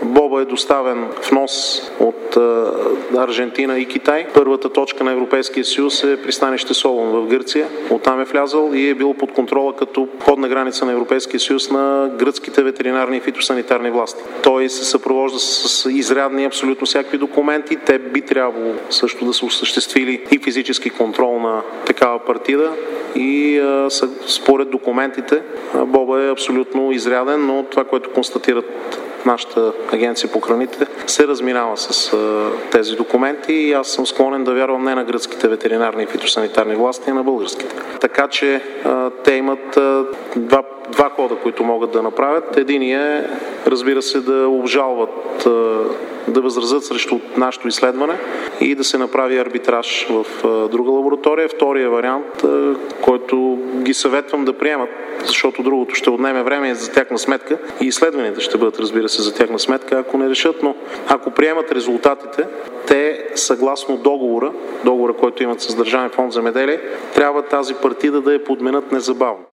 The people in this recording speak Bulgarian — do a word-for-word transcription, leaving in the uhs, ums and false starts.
Боба е доставен в нос от Аржентина и Китай. Първата точка на Европейския съюз е пристанище Солун в Гърция. Оттам е влязъл и е бил под контрола като подна граница на Европейския съюз на гръцките ветеринарни и фитосанитарни власти. Той се съпровожда с изрядни абсолютно всякакви документи. Те би трябвало също да са осъществили и физически контрол на такава партида. И а, според документите Боба е абсолютно изряден, но това, което констатират нашата агенция по храните, се разминава с а, тези документи и аз съм склонен да вярвам не на гръцките ветеринарни и фитосанитарни власти, а на българските. Така че а, те имат а, два, два хода, които могат да направят. Единият е, разбира се, да обжалват, а, да възразят срещу нашето изследване и да се направи арбитраж в а, друга лаборатория. Втория вариант, а, който ги съветвам да приемат, защото другото ще отнеме време за тяхна сметка и изследванията ще бъдат, разбира се, за тяхна сметка, ако не решат, но ако приемат резултатите, те съгласно договора, договора, който имат с Държавен фонд земеделие, трябва тази партида да я подменят незабавно.